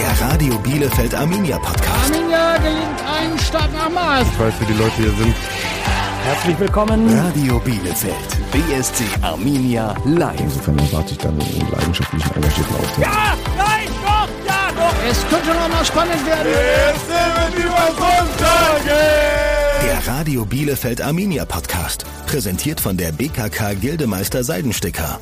Der Radio Bielefeld Arminia Podcast. Arminia gelingt ein Start nach Maß. Ich weiß, wie die Leute hier sind. Herzlich willkommen. Radio Bielefeld. BSC Arminia live. Insofern erwarte ich dann einen leidenschaftlichen, engagierten Auftritt. Ja, nein, doch, ja, doch. Es könnte noch mal spannend werden. Der Radio Bielefeld Arminia Podcast. Präsentiert von der BKK Gildemeister Seidensticker.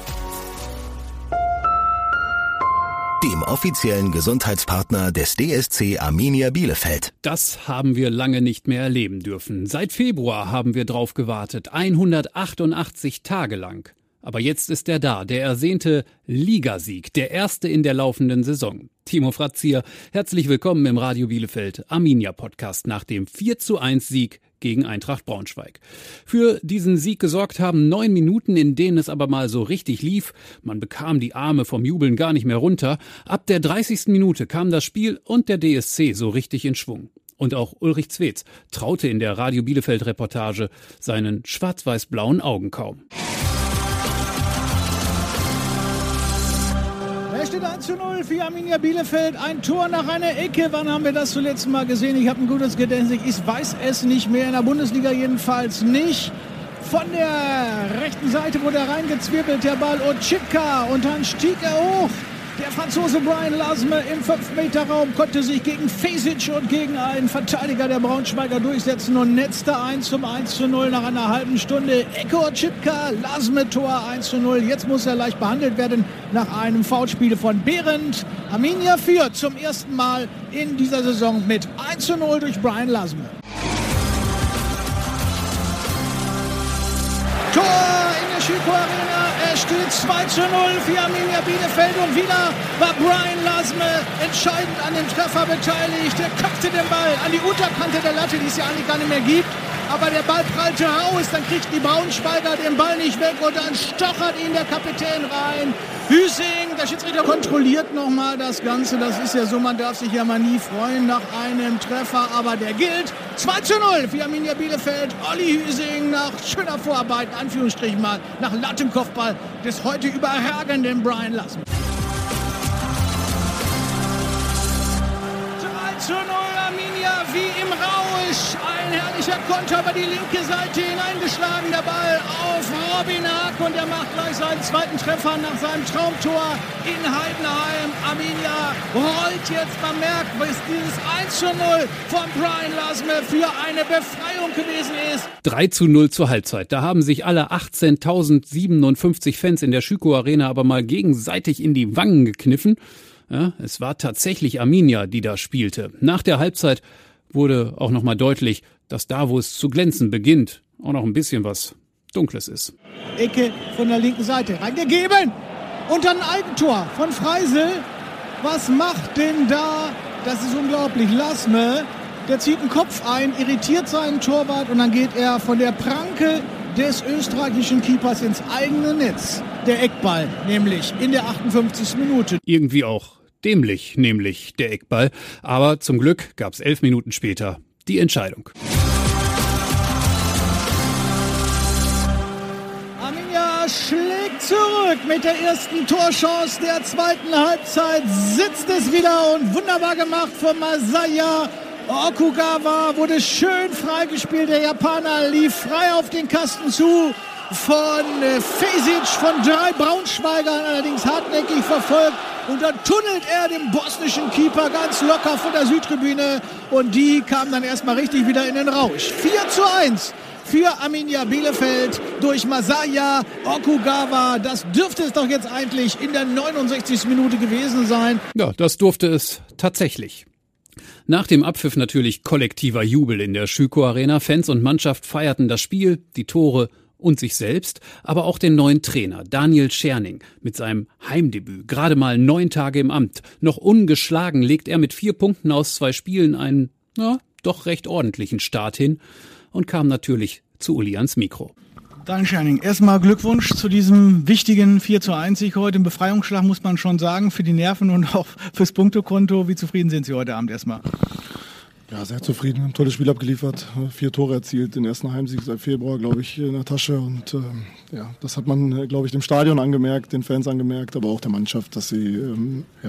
Dem offiziellen Gesundheitspartner des DSC Arminia Bielefeld. Das haben wir lange nicht mehr erleben dürfen. Seit Februar haben wir drauf gewartet, 188 Tage lang. Aber jetzt ist er da, der ersehnte Ligasieg, der erste in der laufenden Saison. Timo Fratzier, herzlich willkommen im Radio Bielefeld Arminia Podcast nach dem 4:1 Sieg gegen Eintracht Braunschweig. Für diesen Sieg gesorgt haben 9 Minuten, in denen es aber mal so richtig lief. Man bekam die Arme vom Jubeln gar nicht mehr runter. Ab der 30. Minute kam das Spiel und der DSC so richtig in Schwung. Und auch Ulrich Zwetz traute in der Radio Bielefeld Reportage seinen schwarz-weiß-blauen Augen kaum. Es steht 1:0 für Arminia Bielefeld. Ein Tor nach einer Ecke. Wann haben wir das zuletzt mal gesehen? Ich habe ein gutes Gedächtnis. Ich weiß es nicht mehr. In der Bundesliga jedenfalls nicht. Von der rechten Seite wurde er reingezwirbelt, der Ball. Oczipka. Und dann stieg er hoch. Der Franzose Brian Lasme im 5-Meter-Raum konnte sich gegen Fesic und gegen einen Verteidiger der Braunschweiger durchsetzen und netzte 1:0 nach einer halben Stunde. Eko Oczipka, Lasme Tor 1:0. Jetzt muss er leicht behandelt werden nach einem Foulspiel von Behrendt. Arminia führt zum ersten Mal in dieser Saison mit 1:0 durch Brian Lasme. Tor in der Schüko Arena. Es steht 2:0 für Arminia Bielefeld und wieder war Brian Lasme entscheidend an dem Treffer beteiligt. Er köpfte den Ball an die Unterkante der Latte, die es ja eigentlich gar nicht mehr gibt. Aber der Ball prallte raus, dann kriegt die Braunschweiger den Ball nicht weg und dann stochert ihn der Kapitän rein. Hüsing, der Schiedsrichter kontrolliert nochmal das Ganze. Das ist ja so, man darf sich ja mal nie freuen nach einem Treffer, aber der gilt. 2:0 für Arminia Bielefeld. Olli Hüsing nach schöner Vorarbeit, in Anführungsstrichen mal, nach Lattenkopfball des heute überragenden Brian Lasme. 3:0 Arminia wie im Rausch. Ein herrlicher Konter über die linke Seite hineingeschlagen. Der Ball auf Robin Haag und er macht gleich seinen zweiten Treffer nach seinem Traumtor in Heidenheim. Arminia rollt jetzt. Man merkt, was dieses 1:0 von Brian Lasme für eine Befreiung gewesen ist. 3:0 zur Halbzeit. Da haben sich alle 18.057 Fans in der Schüko Arena aber mal gegenseitig in die Wangen gekniffen. Ja, es war tatsächlich Arminia, die da spielte. Nach der Halbzeit wurde auch nochmal deutlich, dass da, wo es zu glänzen beginnt, auch noch ein bisschen was Dunkles ist. Ecke von der linken Seite reingegeben und dann ein Eigentor von Freisel. Was macht denn da? Das ist unglaublich. Lasme, der zieht den Kopf ein, irritiert seinen Torwart und dann geht er von der Pranke des österreichischen Keepers ins eigene Netz. Der Eckball, nämlich in der 58. Minute. Irgendwie auch dämlich, nämlich der Eckball. Aber zum Glück gab es 11 Minuten später die Entscheidung. Arminia schlägt zurück mit der ersten Torchance der zweiten Halbzeit. Sitzt es wieder und wunderbar gemacht von Masaya. Okugawa wurde schön freigespielt. Der Japaner lief frei auf den Kasten zu. Von Fesic, von 3 Braunschweigern, allerdings hartnäckig verfolgt. Und dann tunnelt er den bosnischen Keeper ganz locker von der Südtribüne. Und die kamen dann erstmal richtig wieder in den Rausch. 4:1 für Arminia Bielefeld durch Masaya Okugawa. Das dürfte es doch jetzt eigentlich in der 69. Minute gewesen sein. Ja, das durfte es tatsächlich. Nach dem Abpfiff natürlich kollektiver Jubel in der Schüko Arena. Fans und Mannschaft feierten das Spiel, die Tore und sich selbst, aber auch den neuen Trainer Daniel Scherning mit seinem Heimdebüt. Gerade mal 9 Tage im Amt. Noch ungeschlagen legt er mit 4 Punkten aus 2 Spielen einen, doch recht ordentlichen Start hin und kam natürlich zu Uli ans Mikro. Daniel Scherning, erstmal Glückwunsch zu diesem wichtigen 4:1 Sieg heute. Im Befreiungsschlag muss man schon sagen, für die Nerven und auch fürs Punktekonto. Wie zufrieden sind Sie heute Abend erstmal? Ja, sehr zufrieden. Ein tolles Spiel abgeliefert. 4 Tore erzielt, den ersten Heimsieg seit Februar, glaube ich, in der Tasche. Und das hat man, glaube ich, dem Stadion angemerkt, den Fans angemerkt, aber auch der Mannschaft, dass sie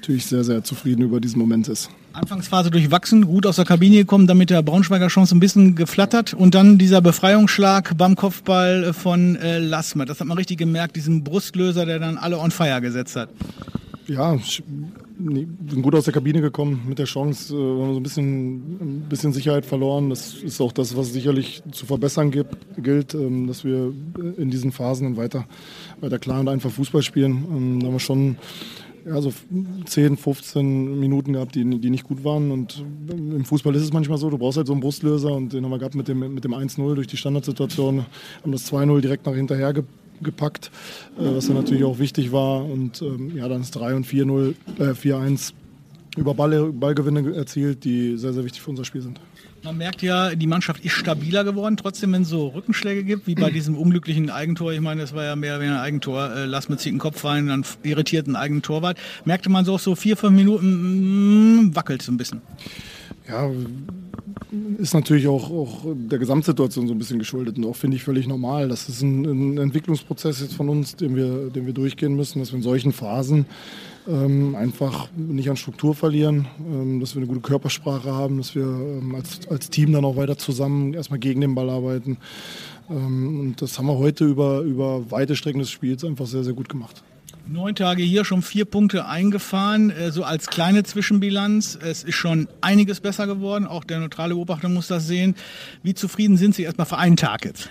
natürlich sehr, sehr zufrieden über diesen Moment ist. Anfangsphase durchwachsen, gut aus der Kabine gekommen, damit der Braunschweiger Chance ein bisschen geflattert und dann dieser Befreiungsschlag beim Kopfball von Lassme. Das hat man richtig gemerkt, diesen Brustlöser, der dann alle on fire gesetzt hat. Ja, bin gut aus der Kabine gekommen mit der Chance, haben so ein bisschen Sicherheit verloren. Das ist auch das, was sicherlich zu verbessern gilt, dass wir in diesen Phasen weiter klar und einfach Fußball spielen. Da haben wir schon so 10, 15 Minuten gehabt, die nicht gut waren. Und im Fußball ist es manchmal so, du brauchst halt so einen Brustlöser und den haben wir gehabt mit dem 1-0 durch die Standardsituation, haben das 2-0 direkt nach hinterher gepackt, was dann natürlich auch wichtig war. Und dann ist 3 und 4-1 über Ballgewinne erzielt, die sehr, sehr wichtig für unser Spiel sind. Man merkt ja, die Mannschaft ist stabiler geworden, trotzdem, wenn es so Rückenschläge gibt, wie bei diesem unglücklichen Eigentor. Ich meine, das war ja mehr oder weniger ein Eigentor. Lassme zieht den Kopf rein, dann irritiert ein Eigentorwart. Merkte man so 4-5 Minuten, wackelt so ein bisschen. Ja, ist natürlich auch der Gesamtsituation so ein bisschen geschuldet und auch, finde ich, völlig normal. Das ist ein Entwicklungsprozess jetzt von uns, den wir durchgehen müssen, dass wir in solchen Phasen einfach nicht an Struktur verlieren, dass wir eine gute Körpersprache haben, dass wir als Team dann auch weiter zusammen erstmal gegen den Ball arbeiten. Und das haben wir heute über weite Strecken des Spiels einfach sehr, sehr gut gemacht. 9 Tage hier, schon 4 Punkte eingefahren, so als kleine Zwischenbilanz. Es ist schon einiges besser geworden, auch der neutrale Beobachter muss das sehen. Wie zufrieden sind Sie erstmal für einen Tag jetzt?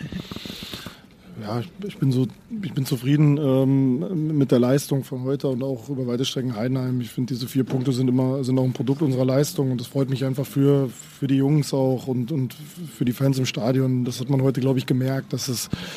Ja, ich bin zufrieden mit der Leistung von heute und auch über weite Strecken Heidenheim. Ich finde, diese 4 Punkte sind auch ein Produkt unserer Leistung und das freut mich einfach für die Jungs auch und für die Fans im Stadion. Das hat man heute, glaube ich, gemerkt, dass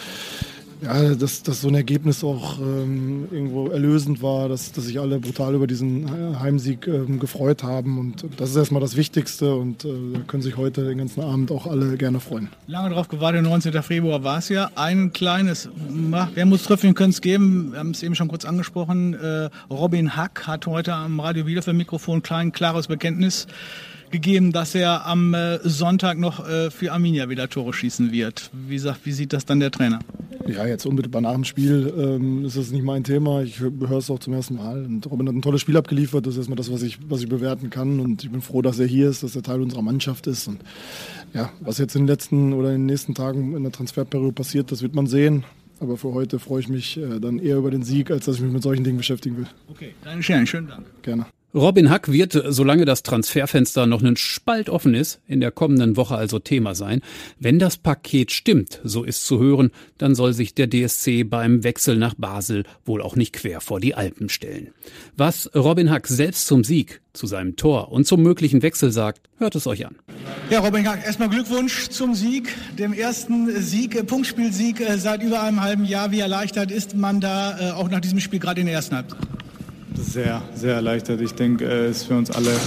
so ein Ergebnis auch irgendwo erlösend war, dass sich alle brutal über diesen Heimsieg gefreut haben. Und das ist erstmal das Wichtigste und da können sich heute den ganzen Abend auch alle gerne freuen. Lange drauf gewartet, 19. Februar war es ja. Ein kleines Wermutströpfchen könnte es geben, wir haben es eben schon kurz angesprochen. Robin Hack hat heute am Radio Bielefeld Mikrofon ein klares Bekenntnis gegeben, dass er am Sonntag noch für Arminia wieder Tore schießen wird. Wie sieht das dann der Trainer? Ja, jetzt unmittelbar nach dem Spiel ist das nicht mein Thema. Ich höre es auch zum ersten Mal. Und Robin hat ein tolles Spiel abgeliefert. Das ist erstmal das, was ich bewerten kann. Und ich bin froh, dass er hier ist, dass er Teil unserer Mannschaft ist. Und ja, was jetzt in den letzten oder in den nächsten Tagen in der Transferperiode passiert, das wird man sehen. Aber für heute freue ich mich dann eher über den Sieg, als dass ich mich mit solchen Dingen beschäftigen will. Okay, deine Scheren, schönen Dank. Gerne. Robin Hack wird, solange das Transferfenster noch einen Spalt offen ist, in der kommenden Woche also Thema sein. Wenn das Paket stimmt, so ist zu hören, dann soll sich der DSC beim Wechsel nach Basel wohl auch nicht quer vor die Alpen stellen. Was Robin Hack selbst zum Sieg, zu seinem Tor und zum möglichen Wechsel sagt, hört es euch an. Ja, Robin Hack, erstmal Glückwunsch zum Sieg, dem ersten Punktspielsieg seit über einem halben Jahr. Wie erleichtert ist man da auch nach diesem Spiel gerade in der ersten Halbzeit? Sehr, sehr erleichtert. Ich denke, es für uns alle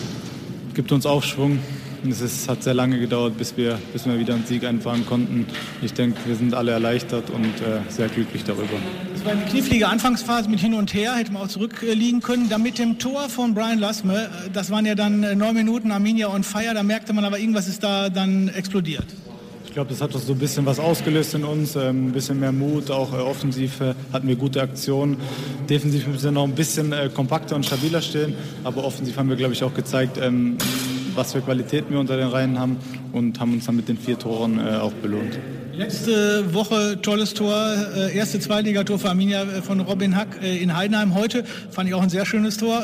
gibt uns Aufschwung. Es hat sehr lange gedauert, bis wir wieder einen Sieg einfahren konnten. Ich denke, wir sind alle erleichtert und sehr glücklich darüber. Es war eine knifflige Anfangsphase mit Hin und Her, hätte man auch zurückliegen können. Dann mit dem Tor von Brian Lassme, das waren ja dann 9 Minuten Arminia on fire, da merkte man aber, irgendwas ist da dann explodiert. Ich glaube, das hat doch so ein bisschen was ausgelöst in uns, ein bisschen mehr Mut, auch offensiv hatten wir gute Aktionen. Defensiv müssen wir noch ein bisschen kompakter und stabiler stehen, aber offensiv haben wir, glaube ich, auch gezeigt, was für Qualitäten wir unter den Reihen haben und haben uns dann mit den 4 Toren auch belohnt. Letzte Woche tolles Tor, erste Zweitligator für Arminia von Robin Hack in Heidenheim. Heute fand ich auch ein sehr schönes Tor,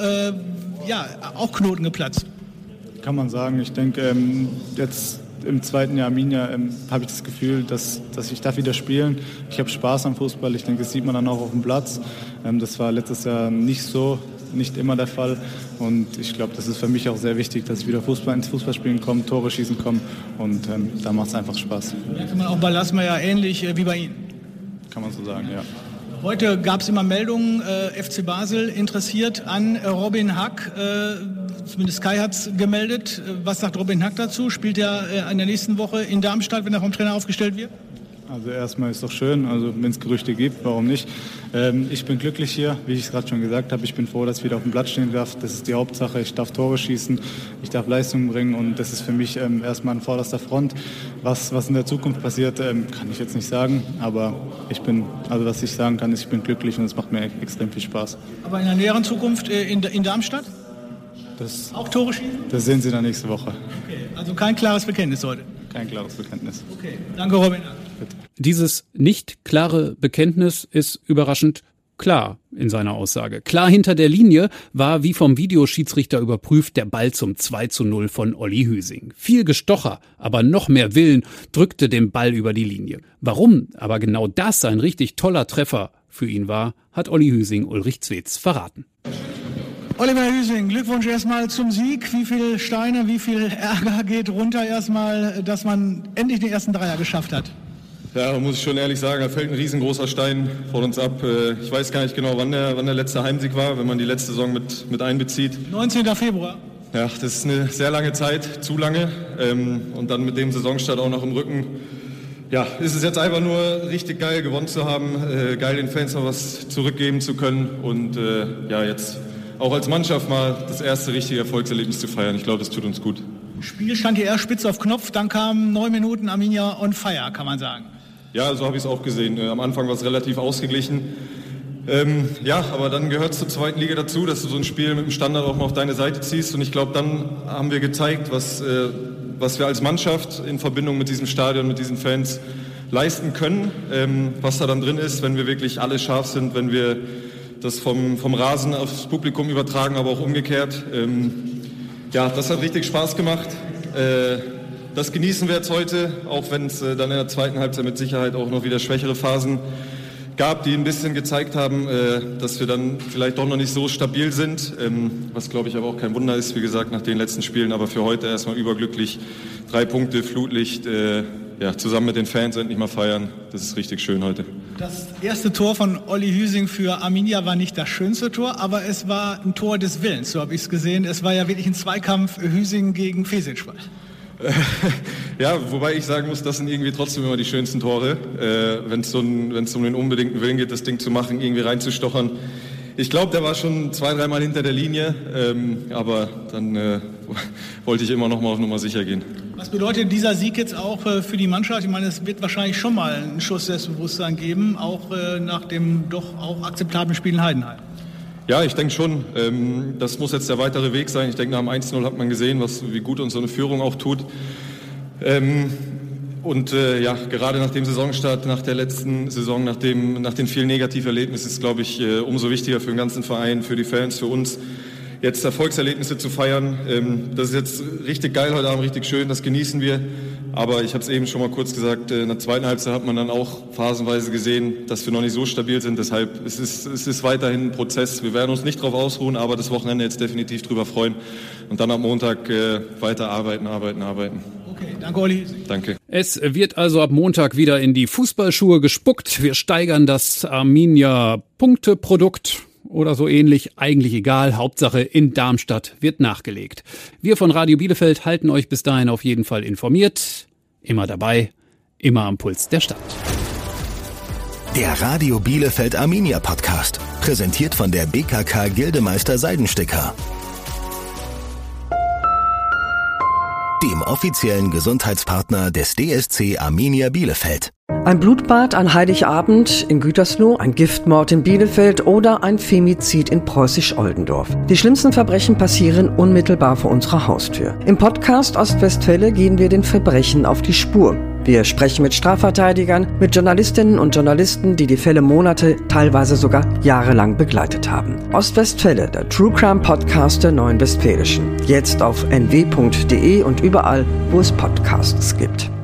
auch Knoten geplatzt. Kann man sagen, ich denke, jetzt im zweiten Jahr Arminia habe ich das Gefühl, dass ich darf wieder spielen. Ich habe Spaß am Fußball. Ich denke, das sieht man dann auch auf dem Platz. Das war letztes Jahr nicht immer der Fall. Und ich glaube, das ist für mich auch sehr wichtig, dass ich wieder ins Fußballspielen komme, Tore schießen komme. Und da macht es einfach Spaß. Merkt man auch bei Lassme ja ähnlich wie bei Ihnen? Kann man so sagen, ja. Heute gab es immer Meldungen, FC Basel interessiert an Robin Hack. Zumindest Sky hat es gemeldet. Was sagt Robin Hack dazu? Spielt er in der nächsten Woche in Darmstadt, wenn er vom Trainer aufgestellt wird? Also erstmal ist doch schön, also wenn es Gerüchte gibt, warum nicht. Ich bin glücklich hier, wie ich es gerade schon gesagt habe. Ich bin froh, dass ich wieder auf dem Platz stehen darf. Das ist die Hauptsache. Ich darf Tore schießen, ich darf Leistungen bringen und das ist für mich erstmal an vorderster Front. Was in der Zukunft passiert, kann ich jetzt nicht sagen. Aber was ich sagen kann, ist, ich bin glücklich und es macht mir extrem viel Spaß. Aber in der näheren Zukunft in Darmstadt? Auch Tore schießen? Das sehen Sie dann nächste Woche. Okay, also kein klares Bekenntnis heute? Kein klares Bekenntnis. Okay, danke Robin. Bitte. Dieses nicht klare Bekenntnis ist überraschend klar in seiner Aussage. Klar hinter der Linie war, wie vom Videoschiedsrichter überprüft, der Ball zum 2:0 von Olli Hüsing. Viel Gestocher, aber noch mehr Willen drückte den Ball über die Linie. Warum aber genau das ein richtig toller Treffer für ihn war, hat Olli Hüsing Ulrich Zwetz verraten. Oliver Hüsing, Glückwunsch erstmal zum Sieg. Wie viel Steine, wie viel Ärger geht runter erstmal, dass man endlich den ersten Dreier geschafft hat? Ja, muss ich schon ehrlich sagen, da fällt ein riesengroßer Stein vor uns ab. Ich weiß gar nicht genau, wann der letzte Heimsieg war, wenn man die letzte Saison mit einbezieht. 19. Februar. Ja, das ist eine sehr lange Zeit, zu lange. Und dann mit dem Saisonstart auch noch im Rücken. Ja, ist es jetzt einfach nur richtig geil, gewonnen zu haben, geil den Fans noch was zurückgeben zu können und jetzt auch als Mannschaft mal das erste richtige Erfolgserlebnis zu feiern. Ich glaube, das tut uns gut. Spiel stand hier erst spitz auf Knopf, dann kamen 9 Minuten Arminia on fire, kann man sagen. Ja, so habe ich es auch gesehen. Am Anfang war es relativ ausgeglichen. Aber dann gehört es zur zweiten Liga dazu, dass du so ein Spiel mit dem Standard auch mal auf deine Seite ziehst. Und ich glaube, dann haben wir gezeigt, was wir als Mannschaft in Verbindung mit diesem Stadion, mit diesen Fans leisten können. Was da dann drin ist, wenn wir wirklich alle scharf sind, wenn wir das vom Rasen aufs Publikum übertragen, aber auch umgekehrt. Das hat richtig Spaß gemacht. Das genießen wir jetzt heute, auch wenn es dann in der zweiten Halbzeit mit Sicherheit auch noch wieder schwächere Phasen gab, die ein bisschen gezeigt haben, dass wir dann vielleicht doch noch nicht so stabil sind, was glaube ich aber auch kein Wunder ist, wie gesagt, nach den letzten Spielen, aber für heute erstmal überglücklich. 3 Punkte, Flutlicht, zusammen mit den Fans endlich mal feiern, das ist richtig schön heute. Das erste Tor von Olli Hüsing für Arminia war nicht das schönste Tor, aber es war ein Tor des Willens, so habe ich es gesehen. Es war ja wirklich ein Zweikampf Hüsing gegen Fesic. Ja, wobei ich sagen muss, das sind irgendwie trotzdem immer die schönsten Tore, wenn es um den unbedingten Willen geht, das Ding zu machen, irgendwie reinzustochern. Ich glaube, der war schon 2-3 Mal hinter der Linie, aber dann wollte ich immer noch mal auf Nummer sicher gehen. Was bedeutet dieser Sieg jetzt auch für die Mannschaft? Ich meine, es wird wahrscheinlich schon mal einen Schuss Selbstbewusstsein geben, auch nach dem doch auch akzeptablen Spiel in Heidenheim. Ja, ich denke schon. Das muss jetzt der weitere Weg sein. Ich denke, nach dem 1:0 hat man gesehen, wie gut uns so eine Führung auch tut. Gerade nach dem Saisonstart, nach der letzten Saison, nach den vielen Negativerlebnissen ist es, glaube ich, umso wichtiger für den ganzen Verein, für die Fans, für uns, jetzt Erfolgserlebnisse zu feiern. Das ist jetzt richtig geil heute Abend, richtig schön, das genießen wir. Aber ich habe es eben schon mal kurz gesagt, in der zweiten Halbzeit hat man dann auch phasenweise gesehen, dass wir noch nicht so stabil sind. Deshalb es ist weiterhin ein Prozess. Wir werden uns nicht darauf ausruhen, aber das Wochenende jetzt definitiv drüber freuen. Und dann am Montag weiter arbeiten. Okay, danke Olli. Danke. Es wird also ab Montag wieder in die Fußballschuhe gespuckt. Wir steigern das Arminia-Punkteprodukt. Oder so ähnlich, eigentlich egal, Hauptsache in Darmstadt wird nachgelegt. Wir von Radio Bielefeld halten euch bis dahin auf jeden Fall informiert, immer dabei, immer am Puls der Stadt. Der Radio Bielefeld Arminia Podcast, präsentiert von der BKK Gildemeister Seidensticker, dem offiziellen Gesundheitspartner des DSC Arminia Bielefeld. Ein Blutbad an Heiligabend in Gütersloh, ein Giftmord in Bielefeld oder ein Femizid in Preußisch-Oldendorf. Die schlimmsten Verbrechen passieren unmittelbar vor unserer Haustür. Im Podcast Ostwestfälle gehen wir den Verbrechen auf die Spur. Wir sprechen mit Strafverteidigern, mit Journalistinnen und Journalisten, die die Fälle Monate, teilweise sogar jahrelang begleitet haben. Ostwestfälle, der True Crime Podcast der Neuen Westfälischen. Jetzt auf nw.de und überall, wo es Podcasts gibt.